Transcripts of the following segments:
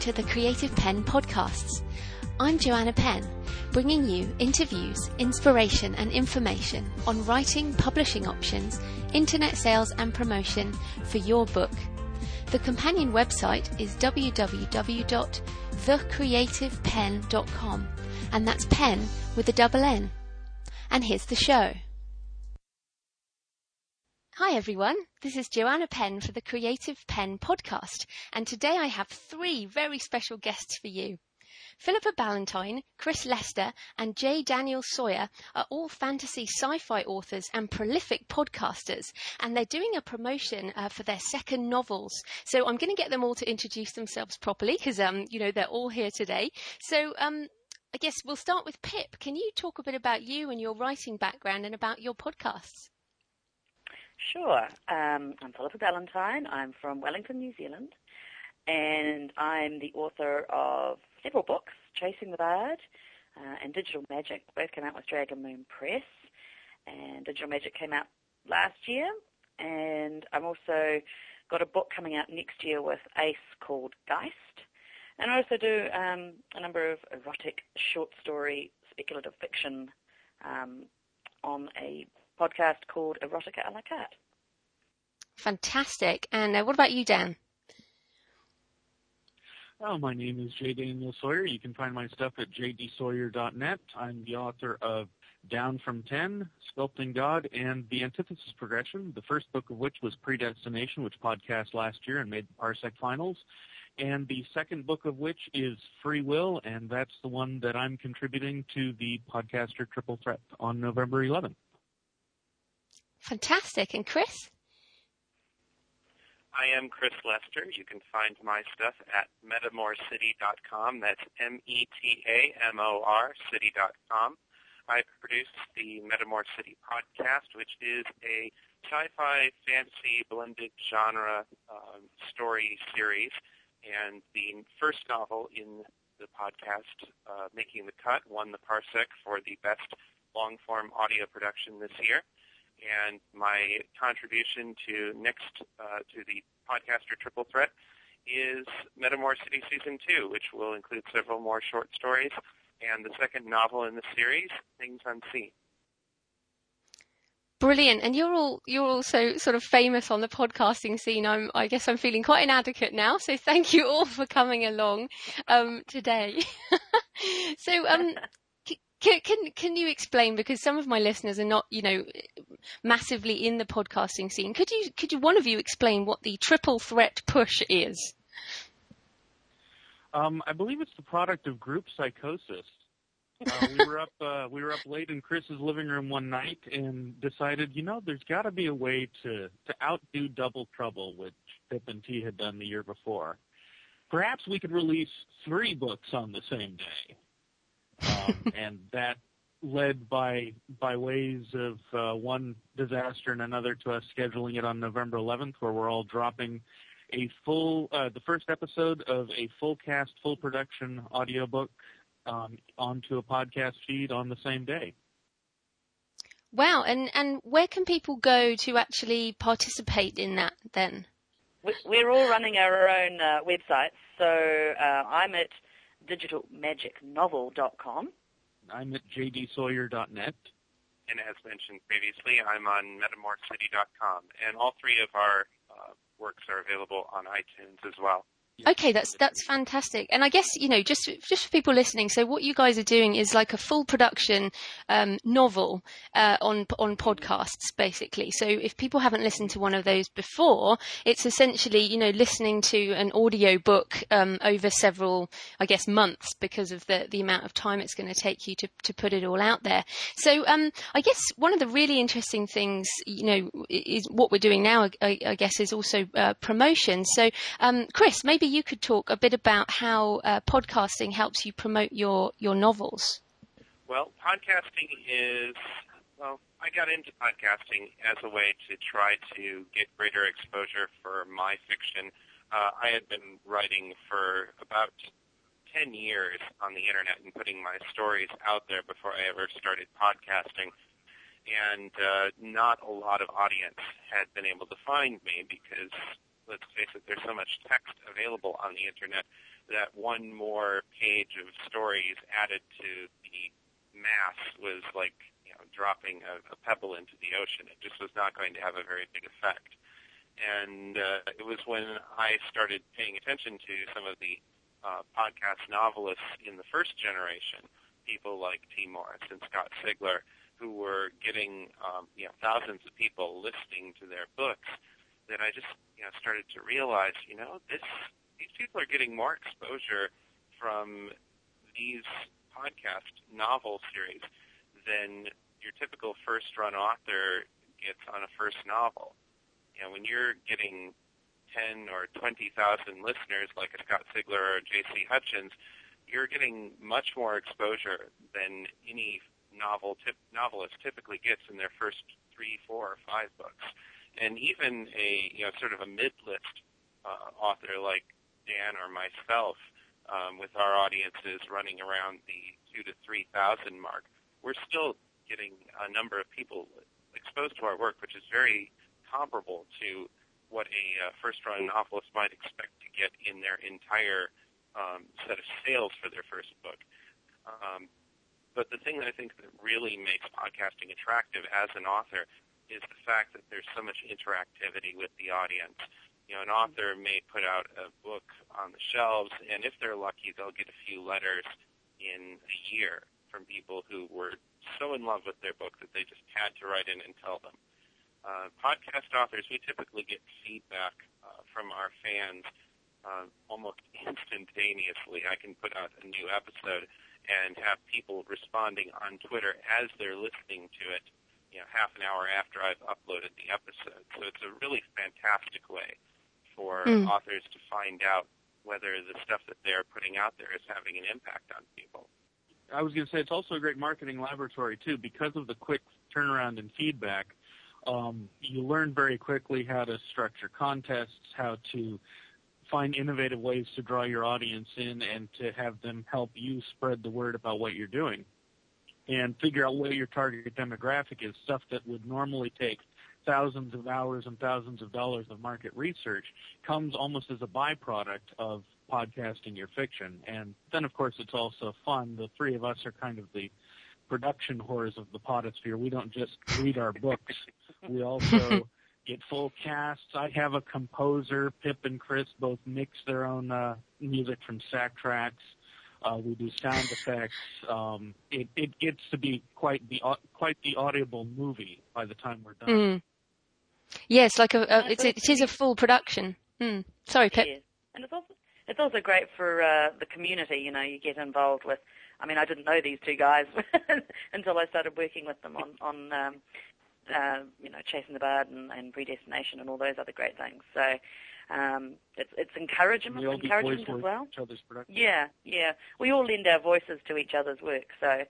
to the Creative Penn podcasts. I'm Joanna Penn, bringing you interviews, inspiration and information on writing, publishing options, internet sales and promotion for your book. The companion website is www.thecreativepenn.com, and that's pen with a double N. And here's the show. Hi everyone, this is Joanna Penn for the Creative Penn podcast, and today I have three very special guests for you. Philippa Ballantyne, Chris Lester and J. Daniel Sawyer are all fantasy sci-fi authors and prolific podcasters, and they're doing a promotion for their second novels. So I'm going to get them all to introduce themselves properly because, they're all here today. So I guess we'll start with Pip. Can you talk a bit about you and your writing background and about your podcasts? Sure. I'm Philippa Ballantyne. I'm from Wellington, New Zealand, and I'm the author of several books, Chasing the Bard and Digital Magic. Both came out with Dragon Moon Press, and Digital Magic came out last year, and I've also got a book coming out next year with Ace called Geist, and I also do a number of erotic short story speculative fiction on a podcast called Erotica a la carte. Fantastic. And what about you, Dan? Oh, my name is J. Daniel Sawyer. You can find my stuff at jdsawyer.net. I'm the author of Down from 10, Sculpting God, and The Antithesis Progression, the first book of which was Predestination, which podcast last year and made the Parsec finals. And the second book of which is Free Will, and that's the one that I'm contributing to the Podcaster Triple Threat on November 11th. Fantastic. And Chris? I am Chris Lester. You can find my stuff at metamorcity.com. That's METAMOR city.com. I produce the Metamor City podcast, which is a sci-fi fantasy blended genre story series. And the first novel in the podcast, Making the Cut, won the Parsec for the best long-form audio production this year. And my contribution to the Podcaster Triple Threat is Metamor City Season 2, which will include several more short stories, and the second novel in the series, Things Unseen. Brilliant. And you're also sort of famous on the podcasting scene. I guess I'm feeling quite inadequate now. So thank you all for coming along today. So Can you explain, because some of my listeners are not, massively in the podcasting scene. Could you one of you explain what the Triple Threat push is? I believe it's the product of group psychosis. We were up late in Chris's living room one night and decided, there's got to be a way to outdo Double Trouble, which Pip and T had done the year before. Perhaps we could release 3 books on the same day. And that led by ways of one disaster and another to us scheduling it on November 11th, where we're all dropping the first episode of a full cast, full production audiobook onto a podcast feed on the same day. Wow. And where can people go to actually participate in that then? We're all running our own websites. So I'm at digitalmagicnovel.com. I'm at jdsawyer.net. And as mentioned previously, I'm on metamorcity.com. And all 3 of our works are available on iTunes as well. Okay, that's fantastic. And I guess, just for people listening, so what you guys are doing is like a full production novel on podcasts, basically. So if people haven't listened to one of those before, it's essentially, listening to an audio book over several, I guess, months because of the amount of time it's going to take you to put it all out there. So I guess one of the really interesting things, is what we're doing now, I guess, is also promotion. So Chris, maybe you could talk a bit about how podcasting helps you promote your novels. Well, podcasting I got into podcasting as a way to try to get greater exposure for my fiction. I had been writing for about 10 years on the internet and putting my stories out there before I ever started podcasting. And not a lot of audience had been able to find me because, let's face it, there's so much text available on the internet that one more page of stories added to the mass was like, dropping a pebble into the ocean. It just was not going to have a very big effect. And it was when I started paying attention to some of the podcast novelists in the first generation, people like T. Morris and Scott Sigler, who were getting thousands of people listening to their books, that I just started to realize, these people are getting more exposure from these podcast novel series than your typical first-run author gets on a first novel. When you're getting 10 or 20,000 listeners like a Scott Sigler or J.C. Hutchins, you're getting much more exposure than any novelist typically gets in their first 3, 4, or 5 books. And even a sort of a mid-list author like Dan or myself, with our audiences running around the 2,000 to 3,000 mark, we're still getting a number of people exposed to our work, which is very comparable to what a first-run novelist might expect to get in their entire set of sales for their first book. But the thing that I think that really makes podcasting attractive as an author is the fact that there's so much interactivity with the audience. An author may put out a book on the shelves, and if they're lucky, they'll get a few letters in a year from people who were so in love with their book that they just had to write in and tell them. Podcast authors, we typically get feedback from our fans almost instantaneously. I can put out a new episode and have people responding on Twitter as they're listening to it, half an hour after I've uploaded the episode. So it's a really fantastic way for authors to find out whether the stuff that they're putting out there is having an impact on people. I was going to say it's also a great marketing laboratory, too, because of the quick turnaround and feedback. You learn very quickly how to structure contests, how to find innovative ways to draw your audience in and to have them help you spread the word about what you're doing and figure out where your target demographic is, stuff that would normally take thousands of hours and thousands of dollars of market research comes almost as a byproduct of podcasting your fiction. And then, of course, it's also fun. The three of us are kind of the production whores of the podosphere. We don't just read our books. We also get full casts. I have a composer. Pip and Chris both mix their own music from SAC tracks. We do sound effects. It gets to be quite the audible movie by the time we're done. Yes, it is a full production. Sorry, Pip. Yes. And it's also great for the community. You get involved with. I mean, I didn't know these two guys until I started working with them on Chasing the Bard and Predestination and all those other great things. So it's encouragement as well. Each other's production. Yeah. We all lend our voices to each other's work, so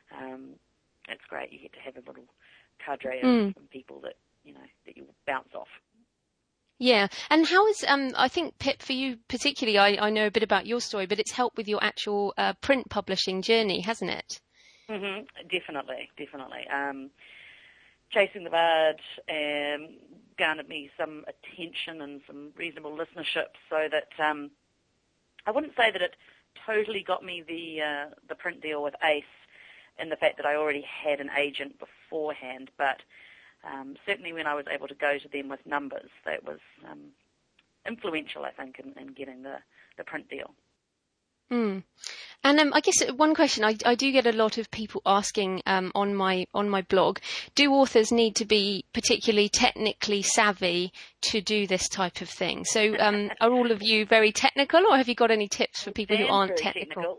it's great. You get to have a little cadre of people that you bounce off. Yeah, and how is I think, Pip, for you particularly, I know a bit about your story, but it's helped with your actual print publishing journey, hasn't it? Definitely. Chasing the Bard garnered me some attention and some reasonable listenership, so that I wouldn't say that it totally got me the print deal with Ace, in the fact that I already had an agent beforehand, but certainly when I was able to go to them with numbers, that was influential, I think, in getting the print deal. And I guess one question I do get a lot of people asking on my blog: do authors need to be particularly technically savvy to do this type of thing? So are all of you very technical, or have you got any tips for people who aren't technical?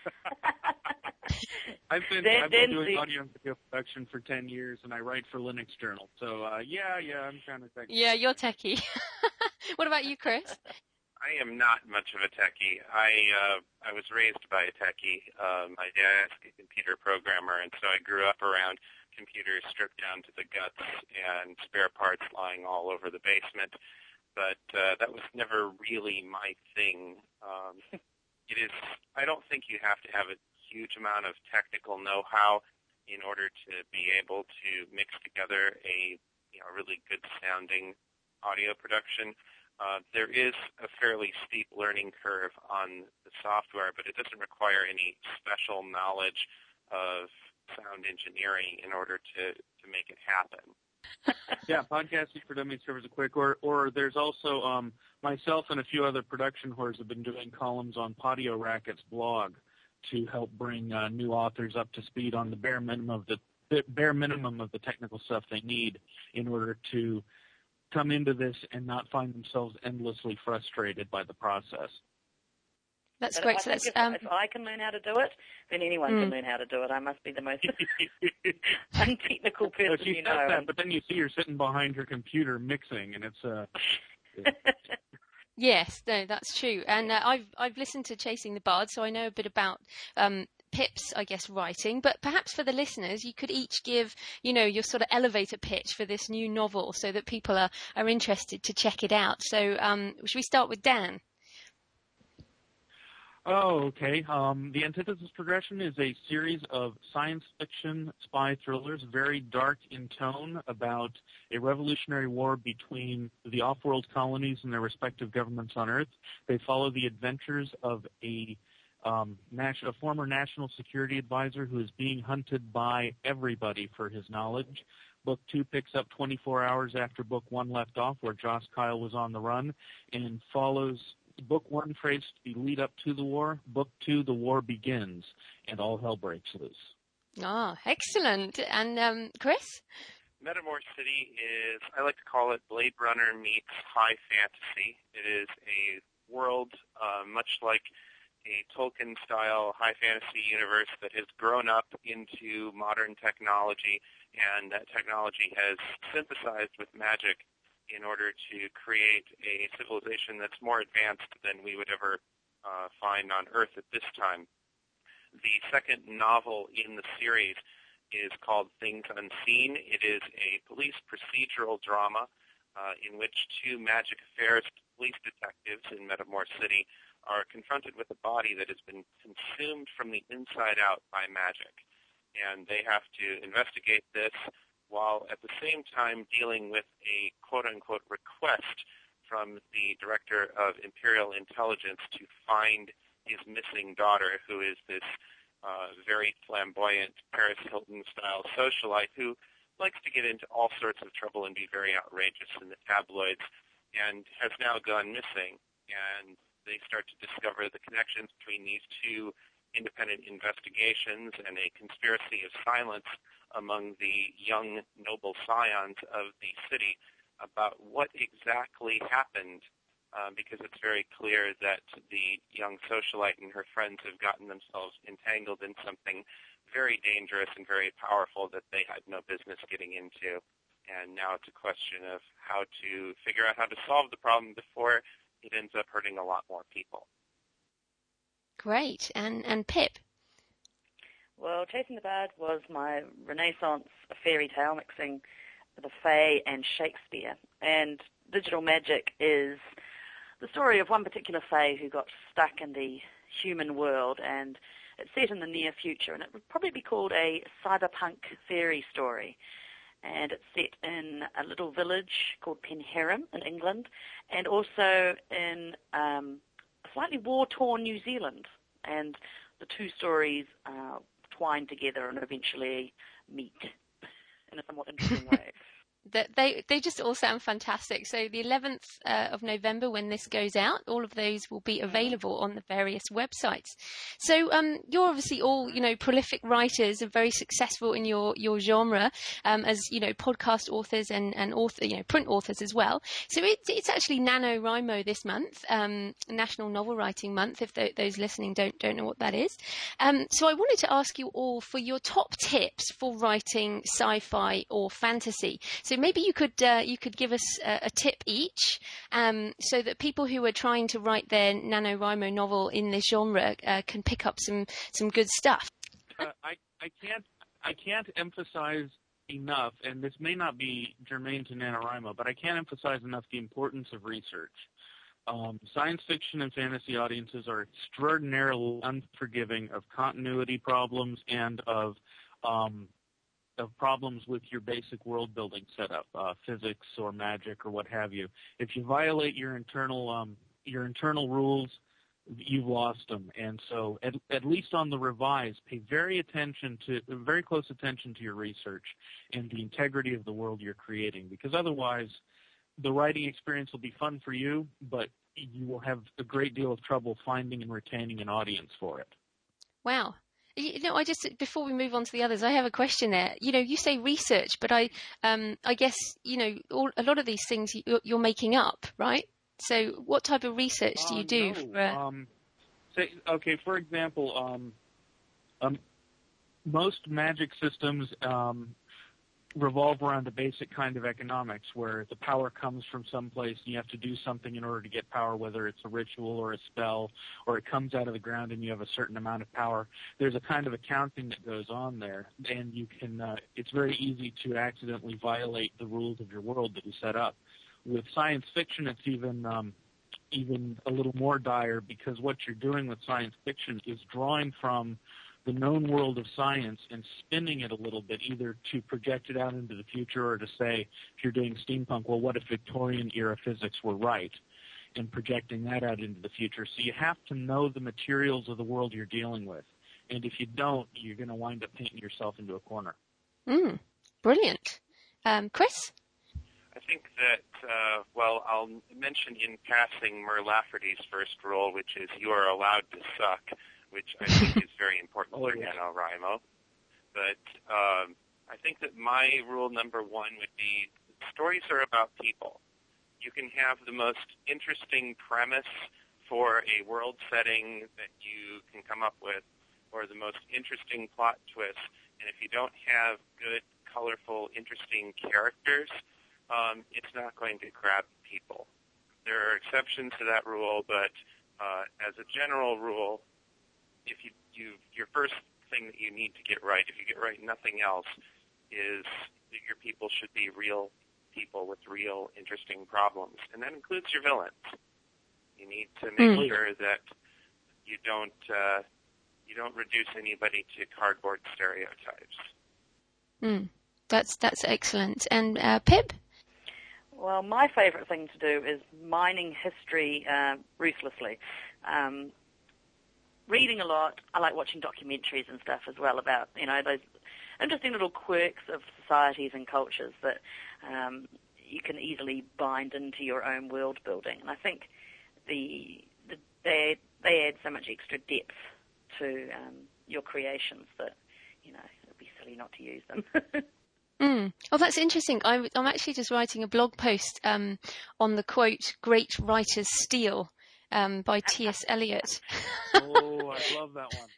I've been doing audio and video production for 10 years, and I write for Linux Journal. So, yeah, I'm kind of techie. Yeah, you're techie. What about you, Chris? I am not much of a techie. I was raised by a techie. My dad's a computer programmer, and so I grew up around computers stripped down to the guts and spare parts lying all over the basement. But that was never really my thing. I don't think you have to have a huge amount of technical know-how in order to be able to mix together a really good sounding audio production. There is a fairly steep learning curve on the software, but it doesn't require any special knowledge of sound engineering in order to make it happen. Yeah, Podcasting for Dummies covers it quick. Or there's also myself and a few other production whores have been doing columns on Podio Racket's blog to help bring new authors up to speed on the bare minimum of the technical stuff they need in order to come into this and not find themselves endlessly frustrated by the process. That's great. So that's, if I can learn how to do it, then anyone can learn how to do it. I must be the most untechnical person she you says know. that, but then you see her sitting behind her computer mixing, and it's Yes, no, that's true. And I've listened to Chasing the Bard, so I know a bit about Pip's, I guess, writing. But perhaps for the listeners, you could each give, your sort of elevator pitch for this new novel, so that people are interested to check it out. So should we start with Dan? Oh, okay. The Antithesis Progression is a series of science fiction spy thrillers, very dark in tone, about a revolutionary war between the off-world colonies and their respective governments on Earth. They follow the adventures of a former national security advisor who is being hunted by everybody for his knowledge. Book 2 picks up 24 hours after Book 1 left off, where Joss Kyle was on the run, and follows Book 1 traced the lead up to the war. Book 2, the war begins, and all hell breaks loose. Ah, excellent. And Chris? Metamor City is, I like to call it Blade Runner meets high fantasy. It is a world much like a Tolkien-style high fantasy universe that has grown up into modern technology, and that technology has synthesized with magic in order to create a civilization that's more advanced than we would ever find on Earth at this time. The second novel in the series is called Things Unseen. It is a police procedural drama in which two magic affairs police detectives in Metamor City are confronted with a body that has been consumed from the inside out by magic. And they have to investigate this while at the same time dealing with a quote-unquote request from the director of Imperial Intelligence to find his missing daughter, who is this very flamboyant Paris Hilton-style socialite who likes to get into all sorts of trouble and be very outrageous in the tabloids, and has now gone missing. And they start to discover the connections between these two independent investigations and a conspiracy of silence among the young noble scions of the city about what exactly happened, because it's very clear that the young socialite and her friends have gotten themselves entangled in something very dangerous and very powerful that they had no business getting into. And now it's a question of how to figure out how to solve the problem before it ends up hurting a lot more people. Great. And Pip? Well, Chasing the Bard was my Renaissance fairy tale mixing the Fae and Shakespeare. And Digital Magic is the story of one particular Fae who got stuck in the human world, and it's set in the near future, and it would probably be called a cyberpunk fairy story. And it's set in a little village called Penherrim in England, and also in a slightly war-torn New Zealand. And the two stories twine together and eventually meet in a somewhat interesting way. They just all sound fantastic. So the 11th of November, when this goes out, all of those will be available on the various websites. So you're obviously all, prolific writers and very successful in your genre as, podcast authors and author, print authors as well. So it's actually NaNoWriMo this month, National Novel Writing Month, if those listening don't know what that is. So I wanted to ask you all for your top tips for writing sci-fi or fantasy. So maybe you could give us a tip each, so that people who are trying to write their NaNoWriMo novel in this genre can pick up some good stuff. I can't emphasize enough, and this may not be germane to NaNoWriMo, but I can't emphasize enough the importance of research. Science fiction and fantasy audiences are extraordinarily unforgiving of continuity problems and of problems with your basic world building setup, physics or magic or what have you. If you violate your internal rules, you've lost them. And so at least on the revise, pay very close attention to your research and the integrity of the world you're creating, because otherwise the writing experience will be fun for you, but you will have a great deal of trouble finding and retaining an audience for it. Wow. Before we move on to the others, I have a question there. You say research, but I guess, a lot of these things you're making up, right? So what type of research do you do? For example, most magic systems revolve around a basic kind of economics where the power comes from someplace and you have to do something in order to get power, whether it's a ritual or a spell, or it comes out of the ground and you have a certain amount of power. There's a kind of accounting that goes on there, and you can it's very easy to accidentally violate the rules of your world that you set up. With science fiction, it's even a little more dire, because what you're doing with science fiction is drawing from the known world of science and spinning it a little bit, either to project it out into the future or to say, if you're doing steampunk, well, what if Victorian-era physics were right, and projecting that out into the future. So you have to know the materials of the world you're dealing with. And if you don't, you're going to wind up painting yourself into a corner. Brilliant. Chris? I think that, I'll mention in passing Mur Lafferty's first rule, which is you are allowed to suck, which I think is very important for NaNoWriMo. But I think that my rule number one would be stories are about people. You can have the most interesting premise for a world setting that you can come up with, or the most interesting plot twist, and if you don't have good, colorful, interesting characters, it's not going to grab people. There are exceptions to that rule, but as a general rule, if your first thing that you need to get right, if you get right nothing else, is that your people should be real people with real interesting problems, and that includes your villains. You need to make sure that you don't reduce anybody to cardboard stereotypes. That's excellent. And Pip? Well, my favorite thing to do is mining history ruthlessly. Reading a lot. I like watching documentaries and stuff as well about, those interesting little quirks of societies and cultures that you can easily bind into your own world building. And I think they add so much extra depth to your creations that, it would be silly not to use them. Oh, that's interesting. I'm actually just writing a blog post on the quote, "Great writers steal," by T.S. Eliot. Oh, I love that one.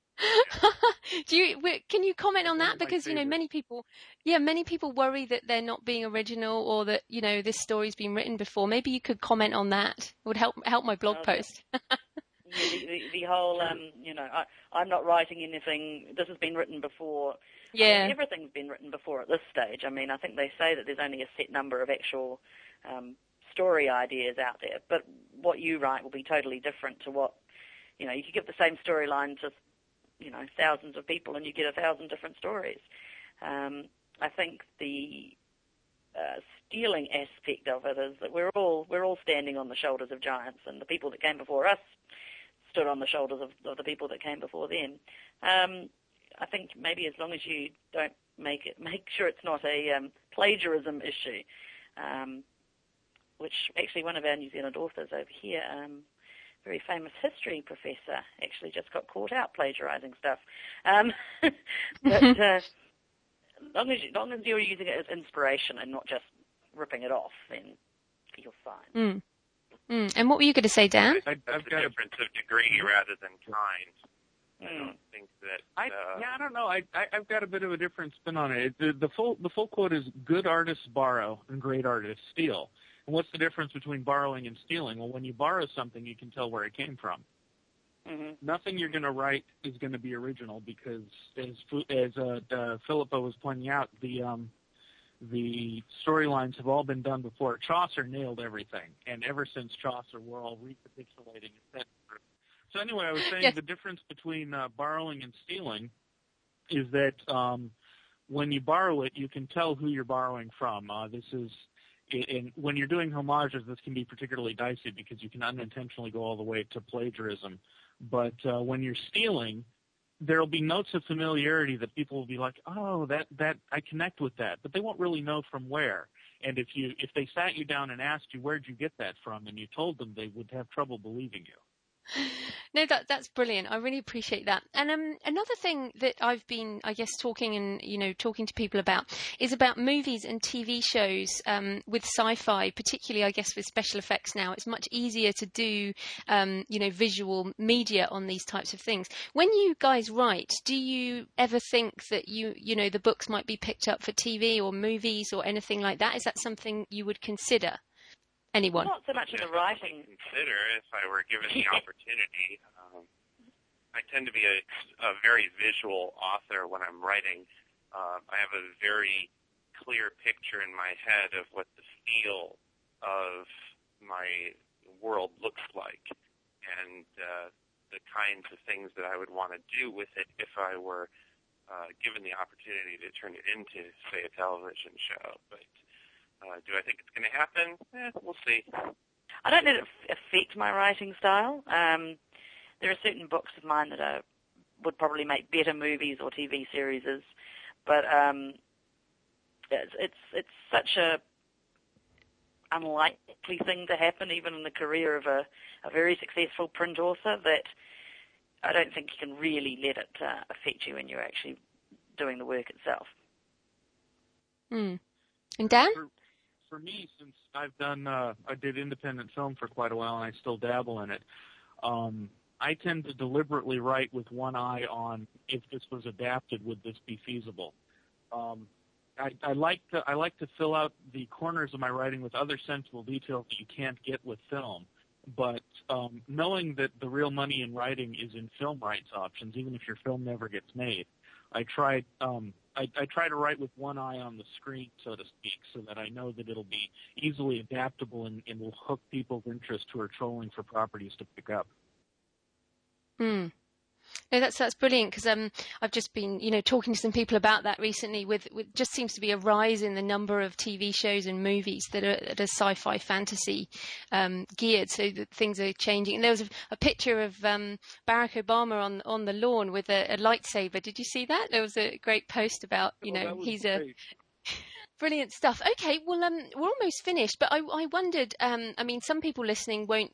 Can you comment on that? Because, many people worry that they're not being original, or that, this story's been written before. Maybe you could comment on that. It would help my blog post. The whole, I'm not writing anything. This has been written before. Yeah. Everything's been written before at this stage. I think they say that there's only a set number of actual story ideas out there, but what you write will be totally different to what, you could give the same storyline to, thousands of people and you get 1,000 different stories. I think the stealing aspect of it is that we're all standing on the shoulders of giants, and the people that came before us stood on the shoulders of the people that came before them. I think maybe as long as you don't make sure it's not a plagiarism issue, which actually one of our New Zealand authors over here, very famous history professor, actually just got caught out plagiarizing stuff. But as long as you're using it as inspiration and not just ripping it off, then you're fine. And what were you going to say, Dan? I've got a difference of degree rather than kind. I don't think that. I don't know. I've got a bit of a different spin on it. The full quote is: "Good artists borrow and great artists steal." And what's the difference between borrowing and stealing? Well, when you borrow something, you can tell where it came from. Nothing you're going to write is going to be original, because as Philippa was pointing out, the storylines have all been done before. Chaucer nailed everything, and ever since Chaucer, we're all recapitulating it. So anyway, I was saying the difference between borrowing and stealing is that when you borrow it, you can tell who you're borrowing from. When you're doing homages, this can be particularly dicey because you can unintentionally go all the way to plagiarism. But when you're stealing, there'll be notes of familiarity that people will be like, oh, that I connect with that, but they won't really know from where. And if they sat you down and asked you, where'd you get that from, and you told them, they would have trouble believing you. No, that's brilliant. I really appreciate that. And another thing that I've been, I guess, talking to people about is about movies and TV shows with sci-fi, particularly, I guess, with special effects now. It's much easier to do, visual media on these types of things. When you guys write, do you ever think that the books might be picked up for TV or movies or anything like that? Is that something you would consider? Anyone? Not so much in the writing. Consider if I were given the opportunity. I tend to be a very visual author when I'm writing. I have a very clear picture in my head of what the feel of my world looks like and the kinds of things that I would want to do with it if I were given the opportunity to turn it into, say, a television show. But do I think it's going to happen? We'll see. I don't let it affect my writing style. There are certain books of mine that would probably make better movies or TV series, but it's such a unlikely thing to happen, even in the career of a very successful print author, that I don't think you can really let it affect you when you're actually doing the work itself. And Dan? For me, since I did independent film for quite a while, and I still dabble in it, I tend to deliberately write with one eye on if this was adapted, would this be feasible? I like to fill out the corners of my writing with other sensible details that you can't get with film. But knowing that the real money in writing is in film rights options, even if your film never gets made, I try to write with one eye on the screen, so to speak, so that I know that it'll be easily adaptable and will hook people's interest who are trolling for properties to pick up. No, that's brilliant, because I've just been talking to some people about that recently. With just seems to be a rise in the number of TV shows and movies that are sci-fi fantasy geared. So that things are changing. And there was a picture of Barack Obama on the lawn with a lightsaber. Did you see that? There was a great post about he's great. Brilliant stuff. Okay, well, we're almost finished, but I wondered. Some people listening won't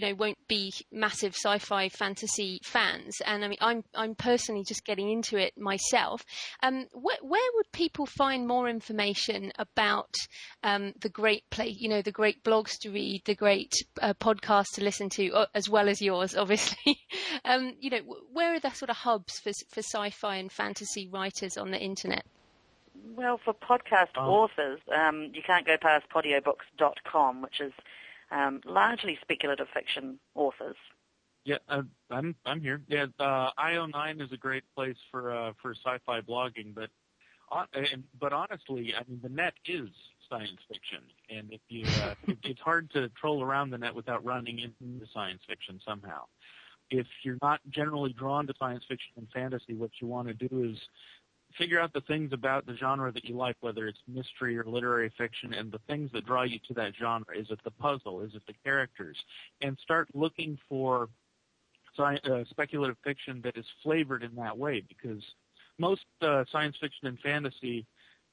be massive sci-fi fantasy fans, and I'm personally just getting into it myself. Where would people find more information about the great the great blogs to read, the great podcasts to listen to, as well as yours, obviously? Where are the sort of hubs for sci-fi and fantasy writers on the internet? Well, for podcast authors, you can't go past podiobooks.com, which is largely speculative fiction authors. Yeah, I'm here. Yeah, IO9 is a great place for sci-fi blogging, but honestly, the net is science fiction, and if you it's hard to troll around the net without running into science fiction somehow. If you're not generally drawn to science fiction and fantasy, what you want to do is figure out the things about the genre that you like, whether it's mystery or literary fiction, and the things that draw you to that genre. Is it the puzzle? Is it the characters? And start looking for speculative fiction that is flavored in that way, because most science fiction and fantasy,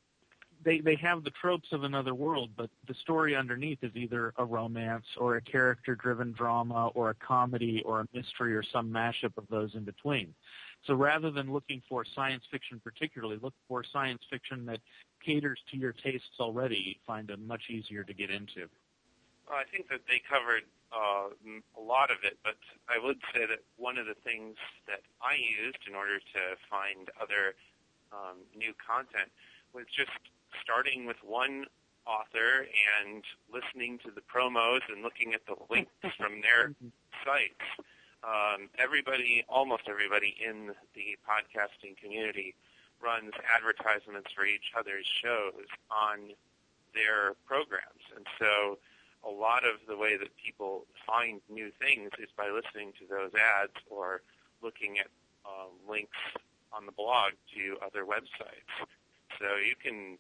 they have the tropes of another world, but the story underneath is either a romance or a character-driven drama or a comedy or a mystery or some mashup of those in between. So rather than looking for science fiction particularly, look for science fiction that caters to your tastes already. You find it much easier to get into. Well, I think that they covered a lot of it, but I would say that one of the things that I used in order to find other new content was just starting with one author and listening to the promos and looking at the links from their sites. Almost everybody in the podcasting community runs advertisements for each other's shows on their programs. And so a lot of the way that people find new things is by listening to those ads or looking at links on the blog to other websites. So you can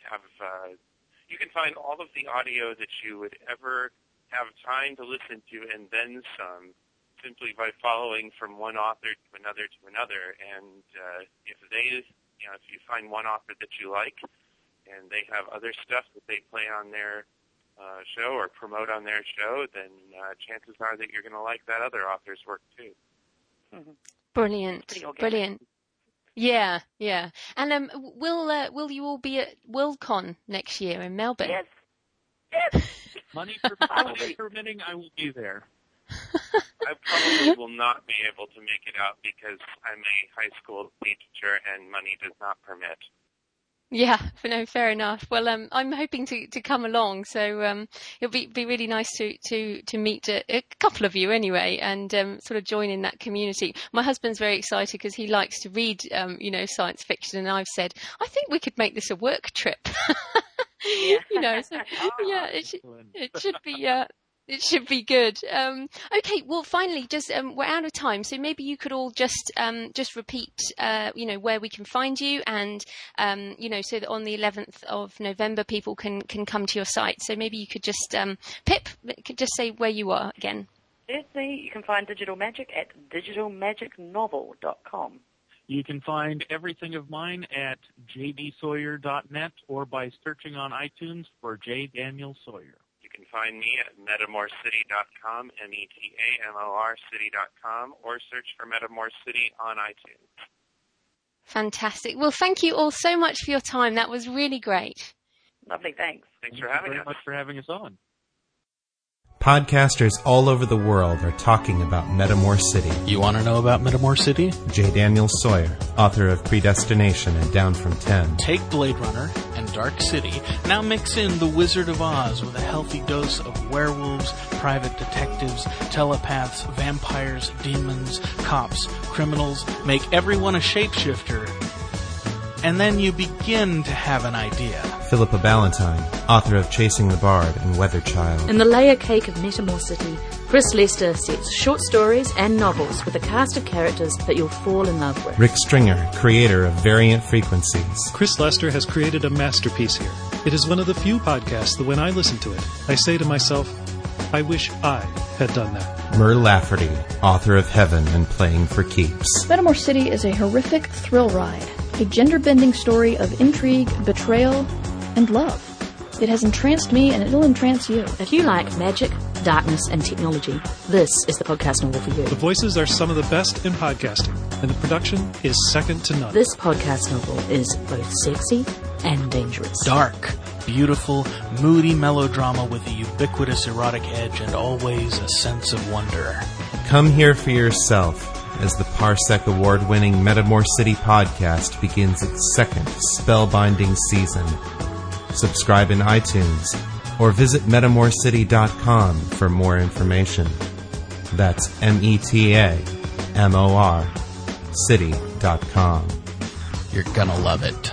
find all of the audio that you would ever have time to listen to and then some, simply by following from one author to another to another. And if you find one author that you like and they have other stuff that they play on their show or promote on their show, then chances are that you're going to like that other author's work too. Mm-hmm. Brilliant. Yeah. And will you all be at Worldcon next year in Melbourne? Yes. Money permitting, I will be there. I probably will not be able to make it out because I'm a high school teacher and money does not permit. Yeah, no, fair enough. Well, I'm hoping to come along, so it'll be really nice to meet a couple of you anyway, and sort of join in that community. My husband's very excited because he likes to read, science fiction, and I've said I think we could make this a work trip. It should be. It should be good. Okay, well, finally, just we're out of time, so maybe you could all just repeat, where we can find you, and so that on the 11th of November, people can come to your site. So maybe you could just, Pip, could just say where you are again. Certainly, you can find Digital Magic at digitalmagicnovel.com. You can find everything of mine at jdsawyer.net or by searching on iTunes for J. Daniel Sawyer. You can find me at metamorcity.com, METAMOR city.com, or search for Metamor City on iTunes. Fantastic. Well, thank you all so much for your time. That was really great. Lovely, thanks. Thanks for having us. Thank you very much for having us on. Podcasters all over the world are talking about Metamor City. You want to know about Metamor City? J. Daniel Sawyer, author of Predestination and Down from 10. Take Blade Runner and Dark City, now mix in The Wizard of Oz with a healthy dose of werewolves, private detectives, telepaths, vampires, demons, cops, criminals, make everyone a shapeshifter, and then you begin to have an idea. Philippa Ballantyne, author of Chasing the Bard and Weatherchild. In the layer cake of Metamor City, Chris Lester sets short stories and novels with a cast of characters that you'll fall in love with. Rick Stringer, creator of Variant Frequencies. Chris Lester has created a masterpiece here. It is one of the few podcasts that when I listen to it, I say to myself, I wish I had done that. Mur Lafferty, author of Heaven and Playing for Keeps. Metamor City is a horrific thrill ride, a gender-bending story of intrigue, betrayal, and love. It has entranced me, and it'll entrance you. If you like magic, darkness, and technology, this is the podcast novel for you. The voices are some of the best in podcasting, and the production is second to none. This podcast novel is both sexy and dangerous. Dark, beautiful, moody melodrama with a ubiquitous erotic edge and always a sense of wonder. Come here for yourself as the Parsec Award-winning Metamor City podcast begins its second spellbinding season. Subscribe in iTunes or visit metamorcity.com for more information. That's METAMOR city.com. You're gonna love it.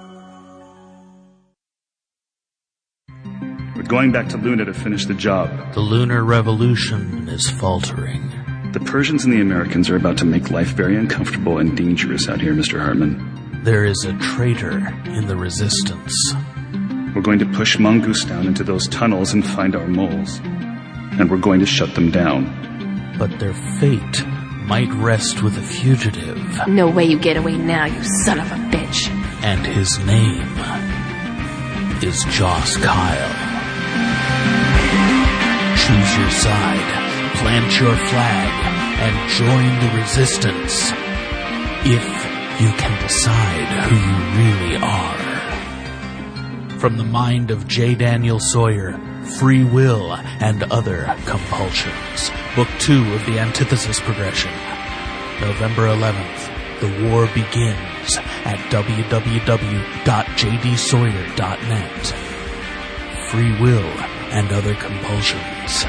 We're going back to Luna to finish the job. The lunar revolution is faltering. The Persians and the Americans are about to make life very uncomfortable and dangerous out here, Mr. Hartman. There is a traitor in the resistance. We're going to push Mongoose down into those tunnels and find our moles. And we're going to shut them down. But their fate might rest with a fugitive. No way you get away now, you son of a bitch. And his name is Joss Kyle. Choose your side, plant your flag, and join the resistance. If you can decide who you really are. From the mind of J. Daniel Sawyer, Free Will and Other Compulsions. Book 2 of the Antithesis Progression. November 11th. The war begins at www.jdsawyer.net. Free Will and Other Compulsions.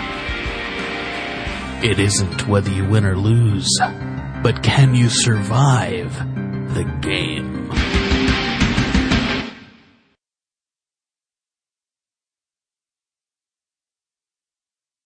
It isn't whether you win or lose, but can you survive the game?